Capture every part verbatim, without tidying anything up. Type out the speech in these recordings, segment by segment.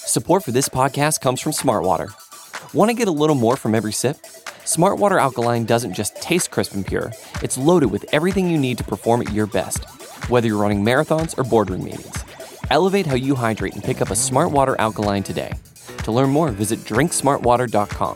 Support for this podcast comes from Smartwater. Want to get a little more from every sip? Smartwater Alkaline doesn't just taste crisp and pure, it's loaded with everything you need to perform at your best, whether you're running marathons or boardroom meetings. Elevate how you hydrate and pick up a Smartwater Alkaline today. To learn more, visit drink smart water dot com.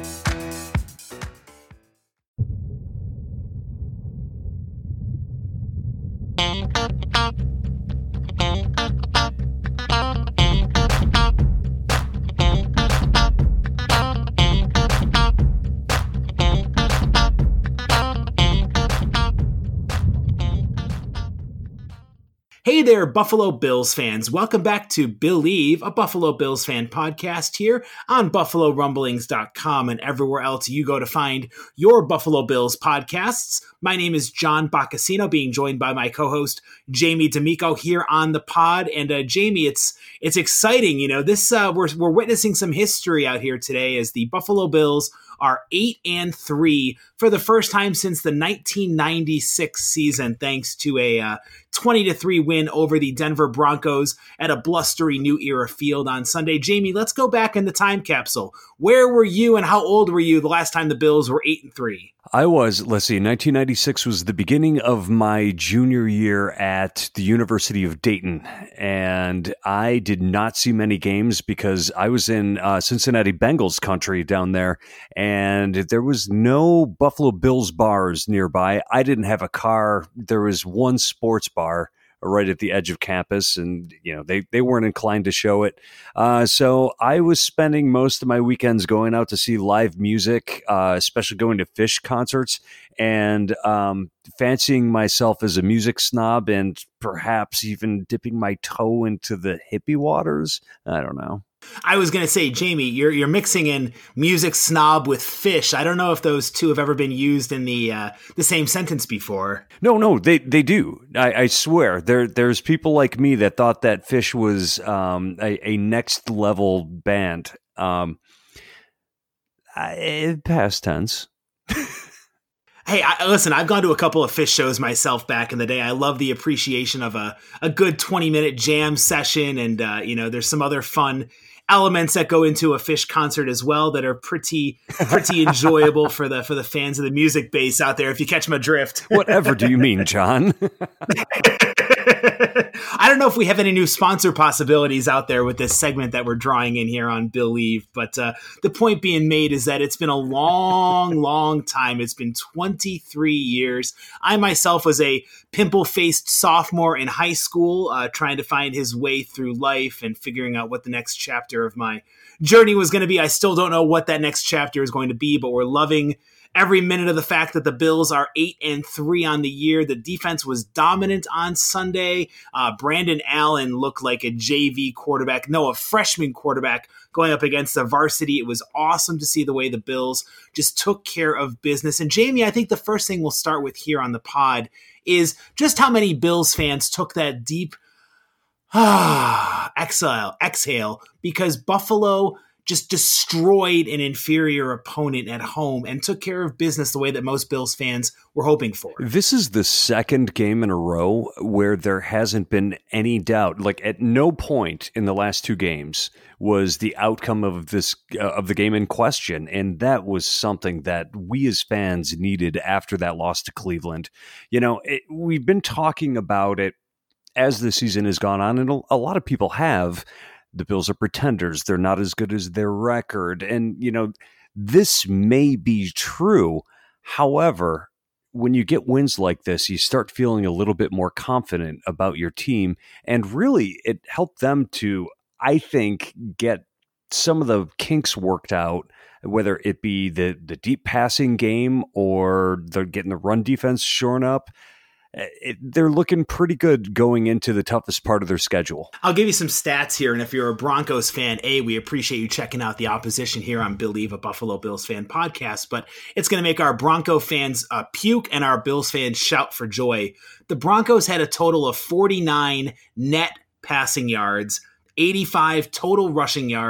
Hey there, Buffalo Bills fans. Welcome back to Believe, a Buffalo Bills fan podcast here on buffalo rumblings dot com and everywhere else you go to find your Buffalo Bills podcasts. My name is John Boccacino, being joined by my co-host Jamie D'Amico here on the pod. And uh, Jamie, it's it's exciting. You know, this uh, we're we're witnessing some history out here today as the Buffalo Bills are eight and three for the first time since the nineteen ninety-six season, thanks to a uh, twenty to three win over the Denver Broncos at a blustery New Era field on Sunday. Jamie, let's go back in the time capsule. Where were you and how old were you the last time the Bills were eight and three? I was, let's see, nineteen ninety-six was the beginning of my junior year at the University of Dayton, and I did not see many games because I was in uh, Cincinnati Bengals country down there, and there was no Buffalo Bills bars nearby. I didn't have a car. There was one sports bar right at the edge of campus, and you know they, they weren't inclined to show it. Uh, so I was spending most of my weekends going out to see live music, uh, especially going to Phish concerts, and um, fancying myself as a music snob and perhaps even dipping my toe into the hippie waters. I don't know. I was going to say, Jamie, you're you're mixing in music snob with Phish. I don't know if those two have ever been used in the uh, the same sentence before. No, no, they they do. I, I swear. There there's people like me that thought that Phish was um, a, a next level band. Um, I, past tense. Hey, I, listen, I've gone to a couple of Phish shows myself back in the day. I love the appreciation of a, a good twenty-minute jam session, and uh, you know, there's some other fun elements that go into a Phish concert as well that are pretty pretty enjoyable for the for the fans of the music base out there, if you catch my drift. Whatever do you mean, John? I don't know if we have any new sponsor possibilities out there with this segment that we're drawing in here on Believe, but uh, the point being made is that it's been a long, long time. It's been twenty-three years. I myself was a pimple-faced sophomore in high school, uh, trying to find his way through life and figuring out what the next chapter of my journey was going to be. I still don't know what that next chapter is going to be, but we're loving every minute of the fact that the Bills are eight and three on the year. The defense was dominant on Sunday. Uh, Brandon Allen looked like a J V quarterback, no, a freshman quarterback going up against the varsity. It was awesome to see the way the Bills just took care of business. And Jamie, I think the first thing we'll start with here on the pod is just how many Bills fans took that deep ah, exhale, exhale, because Buffalo just destroyed an inferior opponent at home and took care of business the way that most Bills fans were hoping for. This is the second game in a row where there hasn't been any doubt. Like at no point in the last two games was the outcome of this uh, of the game in question, and that was something that we as fans needed after that loss to Cleveland. You know, it, we've been talking about it as the season has gone on, and a lot of people have. The Bills are pretenders. They're not as good as their record. And, you know, this may be true. However, when you get wins like this, you start feeling a little bit more confident about your team. And really, it helped them to, I think, get some of the kinks worked out, whether it be the, the deep passing game or they're getting the run defense shorn up. It, they're looking pretty good going into the toughest part of their schedule. I'll give you some stats here, and if you're a Broncos fan, A, we appreciate you checking out the opposition here on Believe, a Buffalo Bills fan podcast, but it's going to make our Bronco fans uh, puke and our Bills fans shout for joy. The Broncos had a total of forty-nine net passing yards, eighty-five total rushing yards,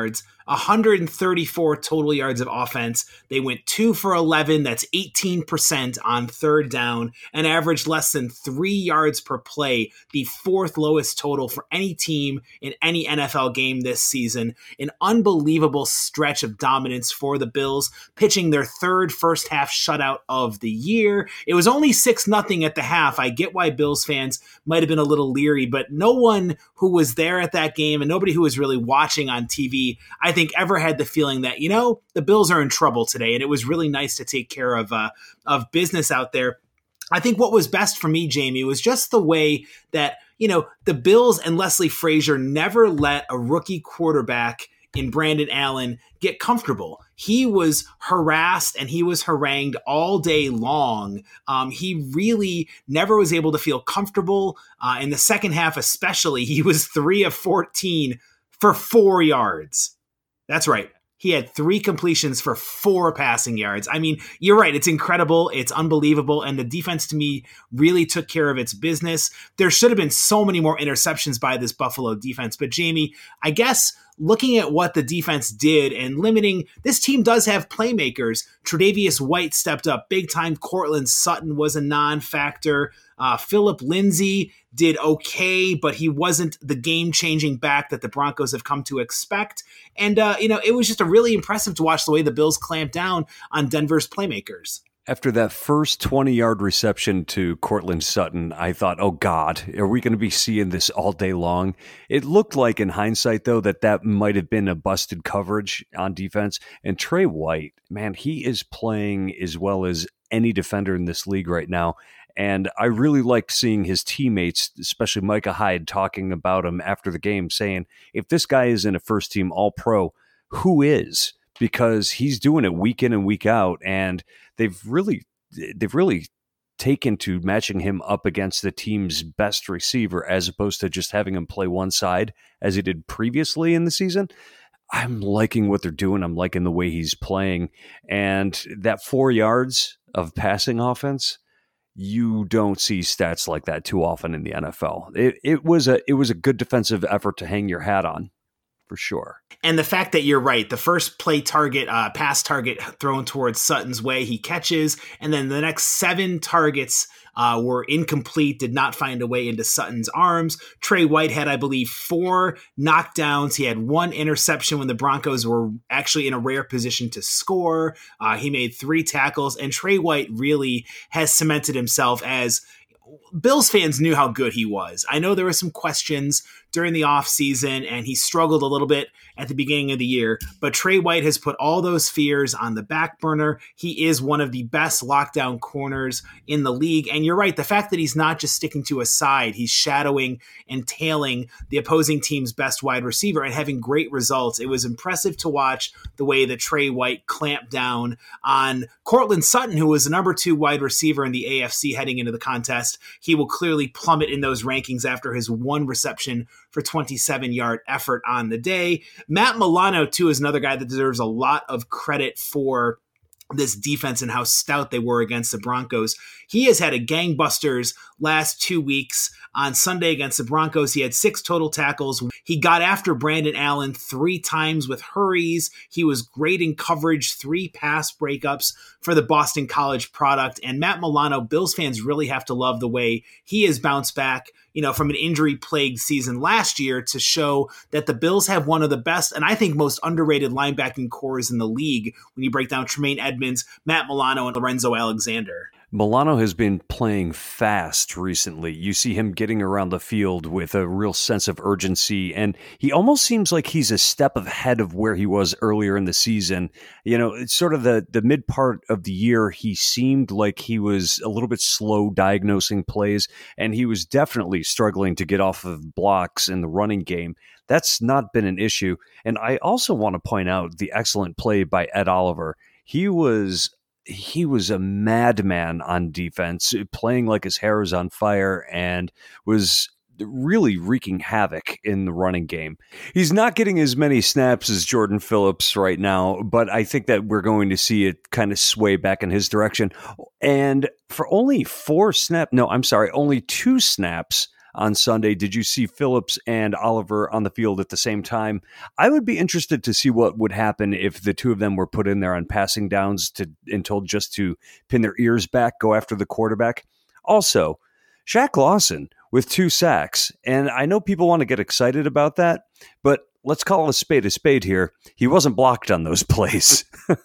one hundred thirty-four total yards of offense. They went two for eleven. That's eighteen percent on third down and averaged less than three yards per play, the fourth lowest total for any team in any N F L game this season. An unbelievable stretch of dominance for the Bills, pitching their third first half shutout of the year. It was only six nothing at the half. I get why Bills fans might have been a little leery, but no one who was there at that game and nobody who was really watching on T V, I think, ever had the feeling that, you know, the Bills are in trouble today. And it was really nice to take care of uh, of business out there. I think what was best for me, Jamie, was just the way that, you know, the Bills and Leslie Frazier never let a rookie quarterback in Brandon Allen get comfortable. He was harassed and he was harangued all day long. Um, he really never was able to feel comfortable. Uh, in the second half especially, he was three of fourteen for four yards. That's right. He had three completions for four passing yards. I mean, you're right. It's incredible. It's unbelievable. And the defense, to me, really took care of its business. There should have been so many more interceptions by this Buffalo defense. But Jamie, I guess looking at what the defense did and limiting, this team does have playmakers. Tre'Davious White stepped up big time. Courtland Sutton was a non-factor. Uh, Phillip Lindsay did okay, but he wasn't the game-changing back that the Broncos have come to expect. And, uh, you know, it was just a really impressive to watch the way the Bills clamped down on Denver's playmakers. After that first twenty-yard reception to Courtland Sutton, I thought, oh, God, are we going to be seeing this all day long? It looked like, in hindsight, though, that that might have been a busted coverage on defense. And Trey White, man, he is playing as well as any defender in this league right now. And I really liked seeing his teammates, especially Micah Hyde, talking about him after the game, saying, if this guy isn't a first-team All-Pro, who is? Because he's doing it week in and week out, and they've really they've really taken to matching him up against the team's best receiver as opposed to just having him play one side as he did previously in the season. I'm liking what they're doing. I'm liking the way he's playing. And that four yards of passing offense, you don't see stats like that too often in the N F L. It, it was a it was a good defensive effort to hang your hat on, for sure. And the fact that you're right, the first play target, uh, pass target thrown towards Sutton's way, he catches, and then the next seven targets uh, were incomplete, did not find a way into Sutton's arms. Trey White had, I believe, four knockdowns. He had one interception when the Broncos were actually in a rare position to score. Uh, he made three tackles, and Trey White really has cemented himself as Bills fans knew how good he was. I know there were some questions during the offseason, and he struggled a little bit at the beginning of the year, but Trey White has put all those fears on the back burner. He is one of the best lockdown corners in the league, and you're right, the fact that he's not just sticking to a side, he's shadowing and tailing the opposing team's best wide receiver and having great results. It was impressive to watch the way that Trey White clamped down on Courtland Sutton, who was the number two wide receiver in the A F C heading into the contest. He will clearly plummet in those rankings after his one reception for twenty-seven yard effort on the day. Matt Milano, too, is another guy that deserves a lot of credit for this defense and how stout they were against the Broncos. He has had a gangbusters last two weeks. On Sunday against the Broncos, he had six total tackles. He got after Brandon Allen three times with hurries. He was great in coverage, three pass breakups for the Boston College product. And Matt Milano, Bills fans really have to love the way he has bounced back, you know, from an injury-plagued season last year to show that the Bills have one of the best and I think most underrated linebacking cores in the league when you break down Tremaine Edmonds, Matt Milano, and Lorenzo Alexander. Milano has been playing fast recently. You see him getting around the field with a real sense of urgency, and he almost seems like he's a step ahead of where he was earlier in the season. You know, it's sort of the, the mid part of the year, he seemed like he was a little bit slow diagnosing plays, and he was definitely struggling to get off of blocks in the running game. That's not been an issue. And I also want to point out the excellent play by Ed Oliver. He was He was a madman on defense, playing like his hair was on fire and was really wreaking havoc in the running game. He's not getting as many snaps as Jordan Phillips right now, but I think that we're going to see it kind of sway back in his direction. And for only four snaps, no, I'm sorry, only two snaps on Sunday. Did you see Phillips and Oliver on the field at the same time? I would be interested to see what would happen if the two of them were put in there on passing downs to and told just to pin their ears back, go after the quarterback. Also, Shaq Lawson with two sacks, and I know people want to get excited about that, but let's call a spade a spade here. He wasn't blocked on those plays.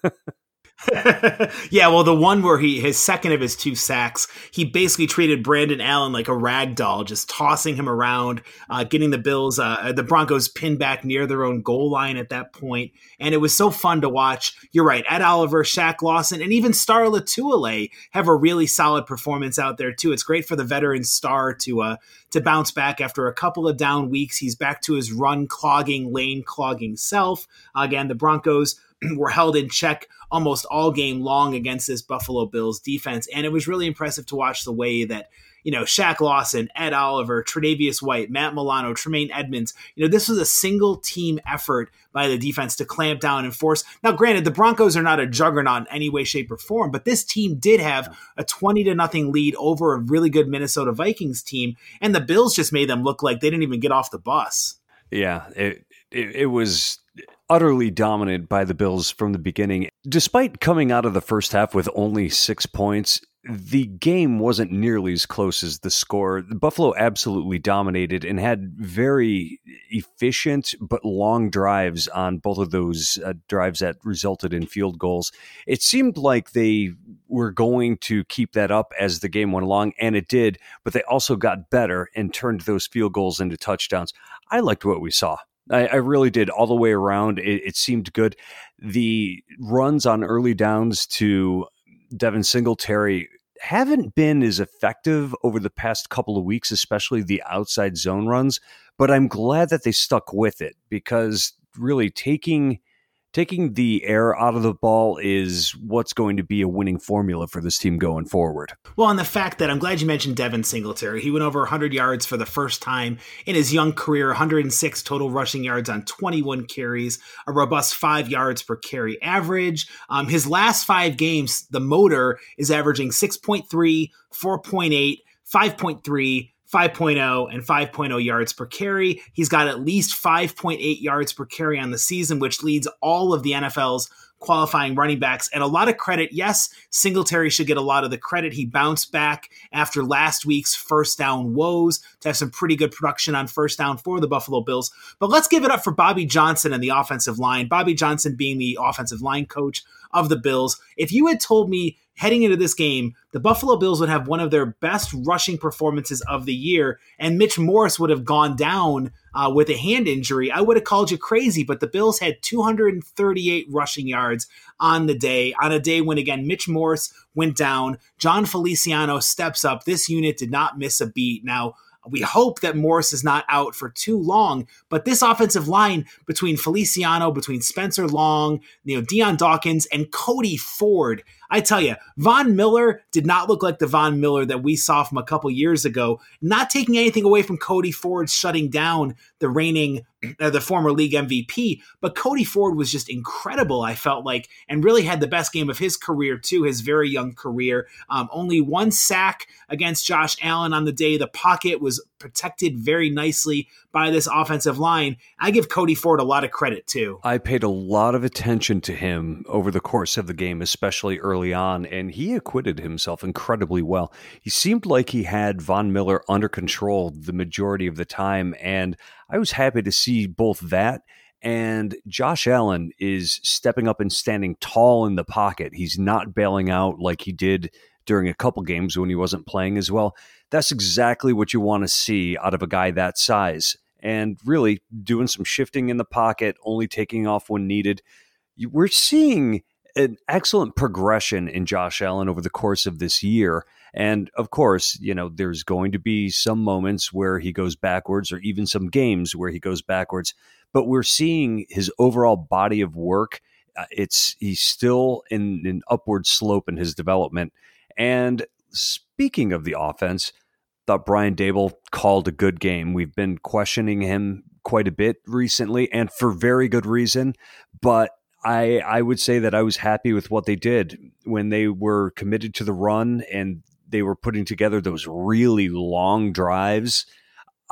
Yeah, well, the one where he his second of his two sacks, he basically treated Brandon Allen like a rag doll, just tossing him around, uh, getting the Bills, uh, the Broncos pinned back near their own goal line at that point. And it was so fun to watch. You're right, Ed Oliver, Shaq Lawson, and even Star Latuale have a really solid performance out there too. It's great for the veteran Star to uh, to bounce back after a couple of down weeks. He's back to his run clogging, lane clogging self. Again, the Broncos were held in check almost all game long against this Buffalo Bills defense. And it was really impressive to watch the way that, you know, Shaq Lawson, Ed Oliver, Tre'Davious White, Matt Milano, Tremaine Edmonds, you know, this was a single team effort by the defense to clamp down and force. Now, granted, the Broncos are not a juggernaut in any way, shape, or form, but this team did have a twenty to nothing lead over a really good Minnesota Vikings team. And the Bills just made them look like they didn't even get off the bus. Yeah, it, it, it was utterly dominant by the Bills from the beginning. Despite coming out of the first half with only six points, the game wasn't nearly as close as the score. Buffalo absolutely dominated and had very efficient but long drives on both of those uh, drives that resulted in field goals. It seemed like they were going to keep that up as the game went along, and it did, but they also got better and turned those field goals into touchdowns. I liked what we saw. I, I really did all the way around. It, it seemed good. The runs on early downs to Devin Singletary haven't been as effective over the past couple of weeks, especially the outside zone runs, but I'm glad that they stuck with it because really taking taking the air out of the ball is what's going to be a winning formula for this team going forward. Well, and the fact that I'm glad you mentioned Devin Singletary. He went over one hundred yards for the first time in his young career, one hundred six total rushing yards on twenty-one carries, a robust five yards per carry average. Um, his last five games, the motor is averaging six point three, four point eight, five point three, five point oh, and five point oh yards per carry. He's got at least five point eight yards per carry on the season, which leads all of the N F L's qualifying running backs. And a lot of credit. Yes, Singletary should get a lot of the credit. He bounced back after last week's first down woes to have some pretty good production on first down for the Buffalo Bills. But let's give it up for Bobby Johnson and the offensive line. Bobby Johnson being the offensive line coach of the Bills. If you had told me heading into this game, the Buffalo Bills would have one of their best rushing performances of the year, and Mitch Morse would have gone down uh, with a hand injury, I would have called you crazy. But the Bills had two hundred thirty-eight rushing yards on the day, on a day when, again, Mitch Morse went down. John Feliciano steps up. This unit did not miss a beat. Now, we hope that Morris is not out for too long, but this offensive line between Feliciano, between Spencer Long, you know, Deion Dawkins, and Cody Ford, I tell you, Von Miller did not look like the Von Miller that we saw from a couple years ago. Not taking anything away from Cody Ford shutting down the reigning, uh, the former league M V P, but Cody Ford was just incredible, I felt like, and really had the best game of his career too, his very young career. Um, only one sack against Josh Allen on the day. The pocket was protected very nicely by this offensive line. I give Cody Ford a lot of credit too. I paid a lot of attention to him over the course of the game, especially early on, and he acquitted himself incredibly well. He seemed like he had Von Miller under control the majority of the time, and I was happy to see both that and Josh Allen is stepping up and standing tall in the pocket. He's not bailing out like he did during a couple games when he wasn't playing as well. That's exactly what you want to see out of a guy that size. And really doing some shifting in the pocket, only taking off when needed. We're seeing an excellent progression in Josh Allen over the course of this year. And of course, you know, there's going to be some moments where he goes backwards or even some games where he goes backwards. But we're seeing his overall body of work. Uh, it's he's still in an upward slope in his development. And speaking of the offense, thought Brian Daboll called a good game. We've been questioning him quite a bit recently, and for very good reason. But I I would say that I was happy with what they did when they were committed to the run and they were putting together those really long drives.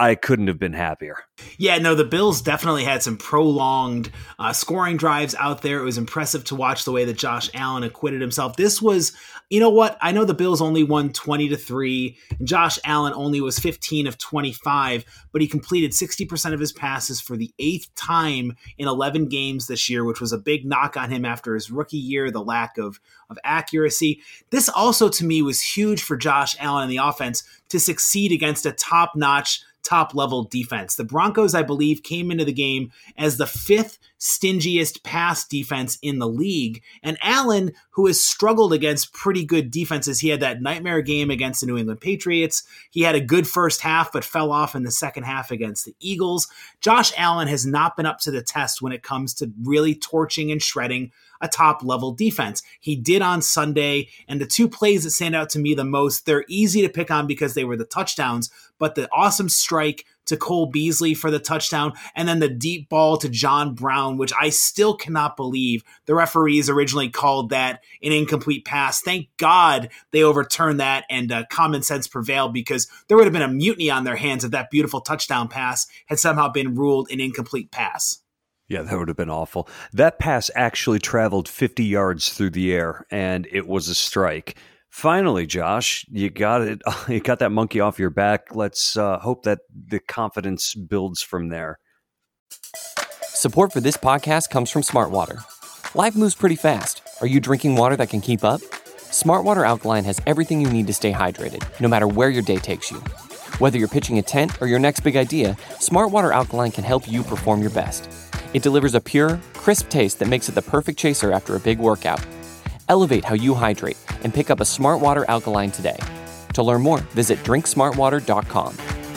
I couldn't have been happier. Yeah, no, the Bills definitely had some prolonged uh, scoring drives out there. It was impressive to watch the way that Josh Allen acquitted himself. This was, you know what? I know the Bills only won twenty to three, and Josh Allen only was fifteen of twenty-five, but he completed sixty percent of his passes for the eighth time in eleven games this year, which was a big knock on him after his rookie year, the lack of, of accuracy. This also, to me, was huge for Josh Allen and the offense to succeed against a top-notch, top-level defense. The Broncos, I believe, came into the game as the fifth stingiest pass defense in the league. And Allen, who has struggled against pretty good defenses, he had that nightmare game against the New England Patriots. He had a good first half, but fell off in the second half against the Eagles. Josh Allen has not been up to the test when it comes to really torching and shredding a top-level defense. He did on Sunday, and the two plays that stand out to me the most, they're easy to pick on because they were the touchdowns, but the awesome strike to Cole Beasley for the touchdown, and then the deep ball to John Brown, which I still cannot believe the referees originally called that an incomplete pass. Thank God they overturned that and uh, common sense prevailed, because there would have been a mutiny on their hands if that beautiful touchdown pass had somehow been ruled an incomplete pass. Yeah, that would have been awful. That pass actually traveled fifty yards through the air, and it was a strike. Finally, Josh, you got it. You got that monkey off your back. Let's uh, hope that the confidence builds from there. Support for this podcast comes from Smart Water. Life moves pretty fast. Are you drinking water that can keep up? Smart Water Alkaline has everything you need to stay hydrated, no matter where your day takes you. Whether you're pitching a tent or your next big idea, Smart Water Alkaline can help you perform your best. It delivers a pure, crisp taste that makes it the perfect chaser after a big workout. Elevate how you hydrate and pick up a Smart Water Alkaline today. To learn more, visit drink smart water dot com.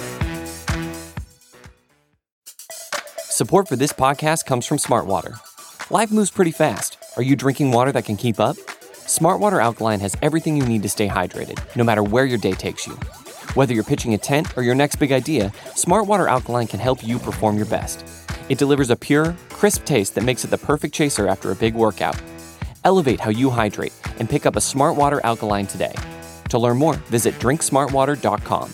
Support for this podcast comes from Smart Water. Life moves pretty fast. Are you drinking water that can keep up? Smart Water Alkaline has everything you need to stay hydrated, no matter where your day takes you. Whether you're pitching a tent or your next big idea, Smart Water Alkaline can help you perform your best. It delivers a pure, crisp taste that makes it the perfect chaser after a big workout. Elevate how you hydrate and pick up a Smart Water Alkaline today. To learn more, visit drink smart water dot com.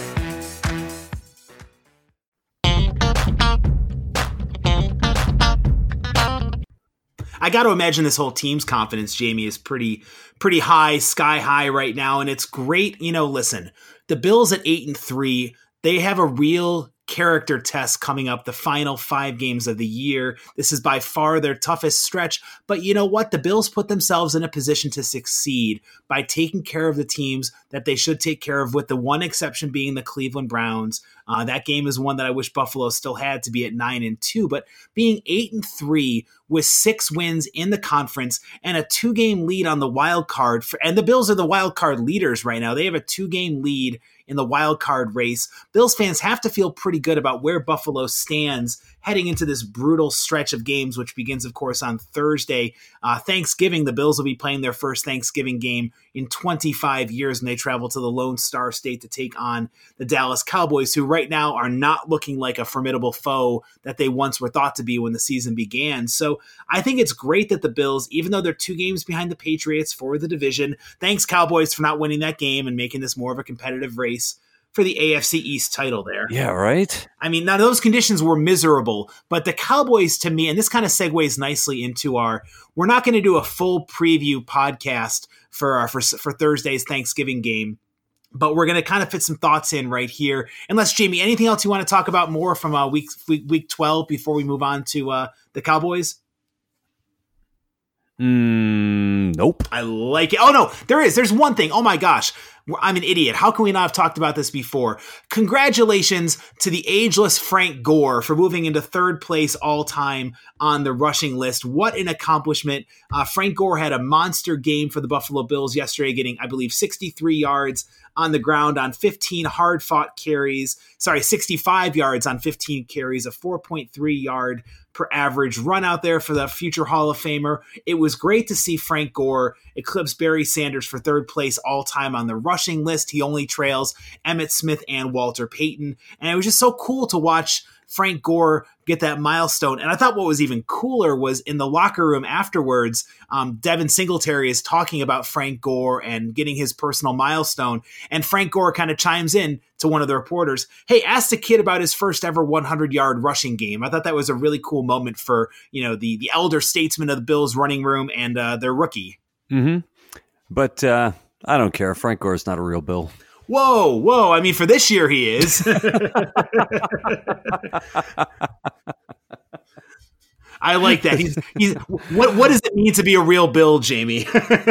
I got to imagine this whole team's confidence, Jamie, is pretty, pretty high, sky high right now. And it's great. You know, listen, the Bills at eight and three, they have a real character test coming up, the final five games of the year. This is by far their toughest stretch. But you know what? The Bills put themselves in a position to succeed by taking care of the teams that they should take care of, with the one exception being the Cleveland Browns. Uh, that game is one that I wish Buffalo still had to be at nine and two, but being eight and three with six wins in the conference and a two game lead on the wild card, for, and the Bills are the wild card leaders right now. They have a two game lead in the wild card race. Bills fans have to feel pretty good about where Buffalo stands heading into this brutal stretch of games, which begins, of course, on Thursday. Uh, Thanksgiving, the Bills will be playing their first Thanksgiving game in twenty-five years, and they travel to the Lone Star State to take on the Dallas Cowboys, who right now are not looking like a formidable foe that they once were thought to be when the season began. So I think it's great that the Bills, even though they're two games behind the Patriots for the division, thanks Cowboys for not winning that game and making this more of a competitive race for the A F C East title there. Yeah, right? I mean, now those conditions were miserable, but the Cowboys, to me, and this kind of segues nicely into our, we're not going to do a full preview podcast for our, for, for Thursday's Thanksgiving game, but we're going to kind of fit some thoughts in right here. Unless, Jamie, anything else you want to talk about more from uh, week, week week twelve before we move on to uh, the Cowboys? Mm, nope. I like it. Oh, no, there is. There's one thing. Oh, my gosh. I'm an idiot. How can we not have talked about this before? Congratulations to the ageless Frank Gore for moving into third place all time on the rushing list. What an accomplishment. Uh, Frank Gore had a monster game for the Buffalo Bills yesterday, getting, I believe, sixty-three yards on the ground on fifteen hard-fought carries. Sorry, sixty-five yards on fifteen carries, a four point three yard per average run out there for the future Hall of Famer. It was great to see Frank Gore eclipse Barry Sanders for third place all time on the rush rushing list, he only trails Emmitt Smith and Walter Payton. And it was just so cool to watch Frank Gore get that milestone. And I thought what was even cooler was in the locker room afterwards, um, Devin Singletary is talking about Frank Gore and getting his personal milestone. And Frank Gore kind of chimes in to one of the reporters, hey, ask the kid about his first ever hundred-yard rushing game. I thought that was a really cool moment for, you know, the, the elder statesman of the Bills running room and uh, their rookie. Mm-hmm. But uh, I don't care. Frank Gore is not a real Bill. Whoa, whoa. I mean, for this year, he is. I like that. He's, he's, what, what does it mean to be a real Bill, Jamie?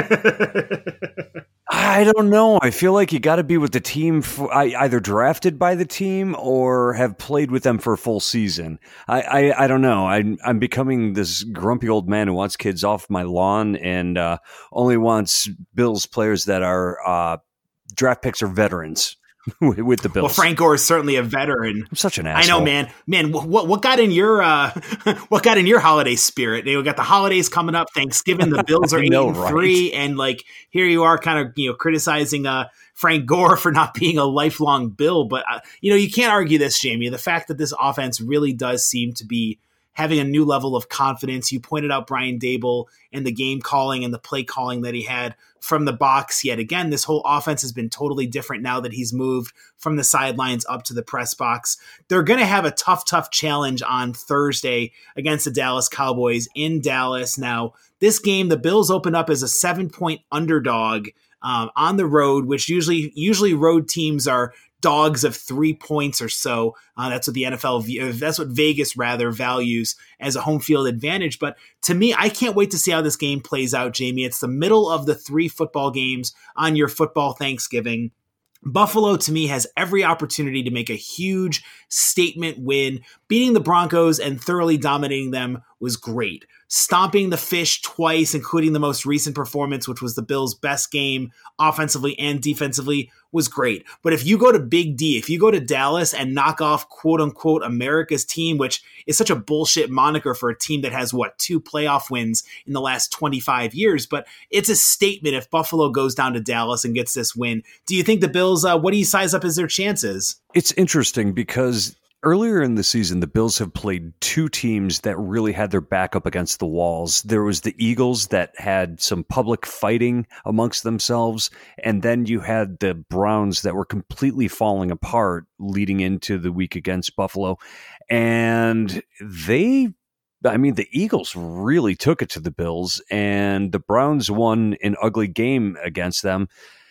I don't know. I feel like you got to be with the team, for, I, either drafted by the team or have played with them for a full season. I, I, I don't know. I, I'm becoming this grumpy old man who wants kids off my lawn and uh, only wants Bills players that are uh, draft picks or veterans with the Bills. Well, Frank Gore is certainly a veteran. I'm such an asshole. I know, man. Man, what what got in your uh, what got in your holiday spirit? You know, we got the holidays coming up, Thanksgiving. The Bills are eight know, and right? three, and like here you are, kind of you know criticizing uh, Frank Gore for not being a lifelong Bill. But uh, you know, you can't argue this, Jamie. The fact that this offense really does seem to be having a new level of confidence. You pointed out Brian Daboll and the game calling and the play calling that he had from the box. Yet again, this whole offense has been totally different now that he's moved from the sidelines up to the press box. They're going to have a tough, tough challenge on Thursday against the Dallas Cowboys in Dallas. Now, this game, the Bills open up as a seven-point underdog um, on the road, which usually usually road teams are dogs of three points or so. Uh, that's what the N F L, that's what Vegas rather values as a home field advantage. But to me, I can't wait to see how this game plays out, Jamie. It's the middle of the three football games on your football Thanksgiving. Buffalo, to me, has every opportunity to make a huge statement win. Beating the Broncos and thoroughly dominating them was great. Stomping the Fish twice, including the most recent performance, which was the Bills' best game offensively and defensively, was great. But if you go to Big D, if you go to Dallas and knock off quote-unquote America's team, which is such a bullshit moniker for a team that has, what, two playoff wins in the last twenty-five years, but it's a statement if Buffalo goes down to Dallas and gets this win. Do you think the Bills, uh, what do you size up as their chances? It's interesting because earlier in the season, the Bills have played two teams that really had their back up against the walls. There was the Eagles that had some public fighting amongst themselves, and then you had the Browns that were completely falling apart leading into the week against Buffalo. And they, I mean, the Eagles really took it to the Bills, and the Browns won an ugly game against them.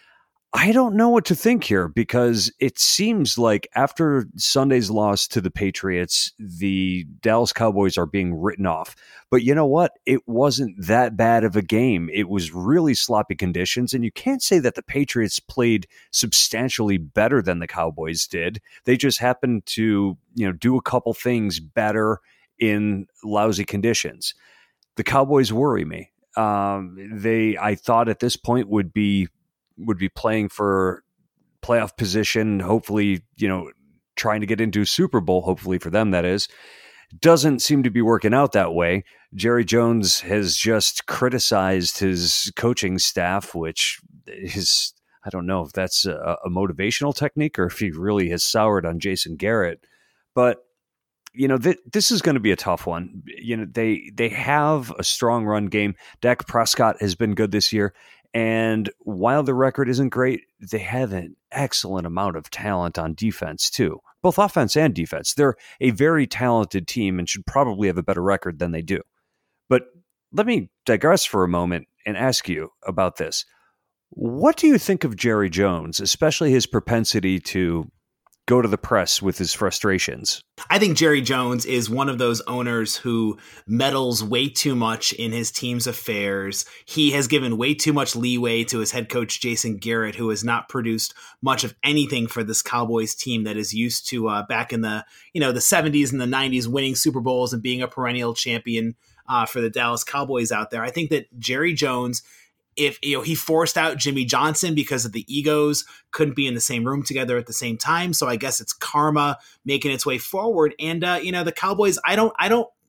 I don't know what to think here because it seems like after Sunday's loss to the Patriots, the Dallas Cowboys are being written off. But you know what? It wasn't that bad of a game. It was really sloppy conditions, and you can't say that the Patriots played substantially better than the Cowboys did. They just happened to, you know, do a couple things better in lousy conditions. The Cowboys worry me. Um, they, I thought at this point would be would be playing for playoff position, hopefully, you know, trying to get into Super Bowl, hopefully for them, that is. Doesn't seem to be working out that way. Jerry Jones has just criticized his coaching staff, which is, I don't know if that's a, a motivational technique or if he really has soured on Jason Garrett. But, you know, th- this is going to be a tough one. You know, they they have a strong run game. Dak Prescott has been good this year. And while the record isn't great, they have an excellent amount of talent on defense, too. Both offense and defense. They're a very talented team and should probably have a better record than they do. But let me digress for a moment and ask you about this. What do you think of Jerry Jones, especially his propensity to go to the press with his frustrations? I think Jerry Jones is one of those owners who meddles way too much in his team's affairs. He has given way too much leeway to his head coach, Jason Garrett, who has not produced much of anything for this Cowboys team that is used to uh, back in the, you know, the seventies and the nineties winning Super Bowls and being a perennial champion uh, for the Dallas Cowboys out there. I think that Jerry Jones, if you know, he forced out Jimmy Johnson because of the egos, couldn't be in the same room together at the same time. So I guess it's karma making its way forward. And uh, you know, the Cowboys, I don't, I don't,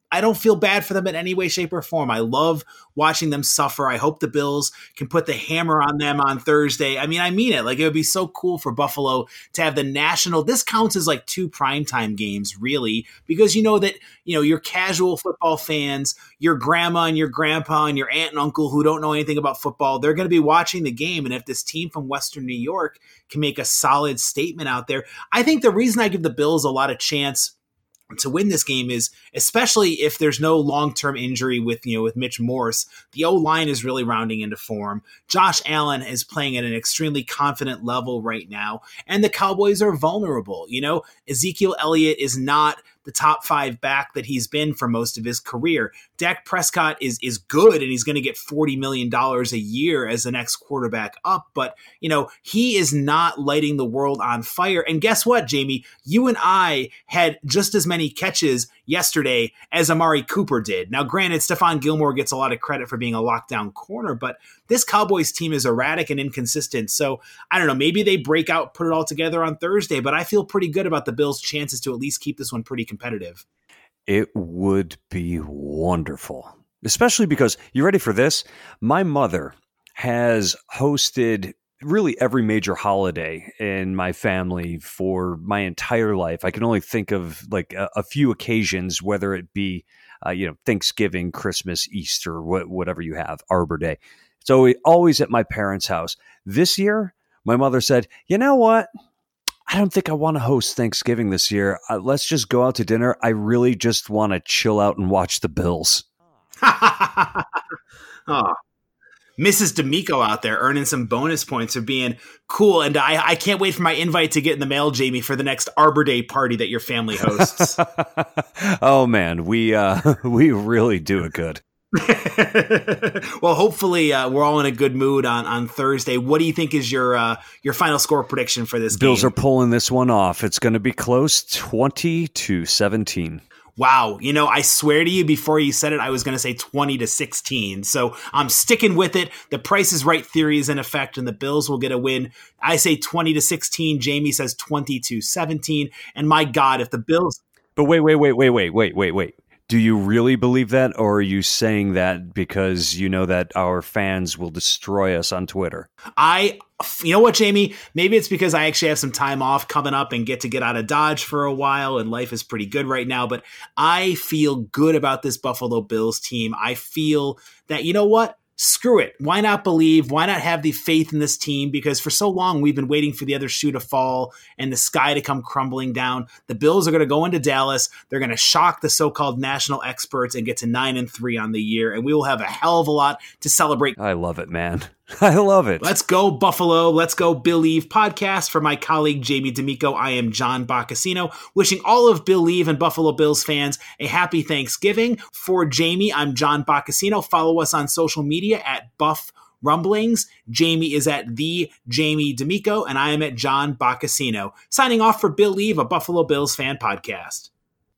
I don't feel bad for them in any way, shape, or form. I love watching them suffer. I hope the Bills can put the hammer on them on Thursday. I mean, I mean it. Like, it would be so cool for Buffalo to have the national. This counts as like two primetime games, really, because you know that, you know, your casual football fans, your grandma and your grandpa and your aunt and uncle who don't know anything about football, they're going to be watching the game. And if this team from Western New York can make a solid statement out there, I think the reason I give the Bills a lot of chance to win this game is, especially if there's no long-term injury with, you know, with Mitch Morse, the O-line is really rounding into form. Josh Allen is playing at an extremely confident level right now, and the Cowboys are vulnerable. You know, Ezekiel Elliott is not the top five back that he's been for most of his career. Dak Prescott is is good, and he's going to get forty million dollars a year as the next quarterback up. But, you know, he is not lighting the world on fire. And guess what, Jamie? You and I had just as many catches yesterday as Amari Cooper did. Now, granted, Stephon Gilmore gets a lot of credit for being a lockdown corner, but this Cowboys team is erratic and inconsistent. So, I don't know, maybe they break out, put it all together on Thursday, but I feel pretty good about the Bills' chances to at least keep this one pretty competitive. It would be wonderful, especially because, you ready for this? My mother has hosted really every major holiday in my family for my entire life. I can only think of like a, a few occasions, whether it be, uh, you know, Thanksgiving, Christmas, Easter, wh- whatever you have, Arbor Day. So always at my parents' house. This year, my mother said, you know what? I don't think I want to host Thanksgiving this year. Uh, let's just go out to dinner. I really just want to chill out and watch the Bills. Oh. Missus D'Amico out there earning some bonus points for being cool. And I, I can't wait for my invite to get in the mail, Jamie, for the next Arbor Day party that your family hosts. Oh, man, we uh, we really do it good. Well, hopefully uh, we're all in a good mood on, on Thursday. What do you think is your uh, your final score prediction for this Bills game? are pulling this one off. It's going to be close, twenty to seventeen. Wow. You know, I swear to you, before you said it, I was going to say twenty to sixteen. So I'm sticking with it. The Price is Right theory is in effect, and the Bills will get a win. I say twenty to sixteen. Jamie says twenty to seventeen. And my God, if the Bills... But wait, wait, wait, wait, wait, wait, wait, wait. Do you really believe that, or are you saying that because you know that our fans will destroy us on Twitter? I, you know what, Jamie? Maybe it's because I actually have some time off coming up and get to get out of Dodge for a while, and life is pretty good right now. But I feel good about this Buffalo Bills team. I feel that, you know what? Screw it. Why not believe? Why not have the faith in this team? Because for so long, we've been waiting for the other shoe to fall and the sky to come crumbling down. The Bills are going to go into Dallas. They're going to shock the so-called national experts and get to nine and three on the year. And we will have a hell of a lot to celebrate. I love it, man. I love it. Let's go, Buffalo. Let's go, Believe podcast. For my colleague, Jamie D'Amico, I am John Boccacino, wishing all of Believe and Buffalo Bills fans a happy Thanksgiving. For Jamie, I'm John Boccacino. Follow us on social media at Buff Rumblings. Jamie is at the Jamie D'Amico, and I am at John Boccacino. Signing off for Believe, a Buffalo Bills fan podcast.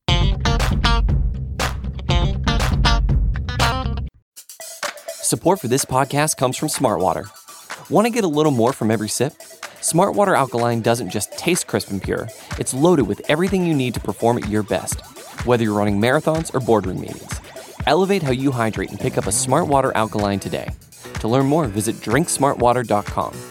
Support for this podcast comes from Smartwater. Want to get a little more from every sip? Smartwater Alkaline doesn't just taste crisp and pure, it's loaded with everything you need to perform at your best, whether you're running marathons or boardroom meetings. Elevate how you hydrate and pick up a Smartwater Alkaline today. To learn more, visit drink smart water dot com.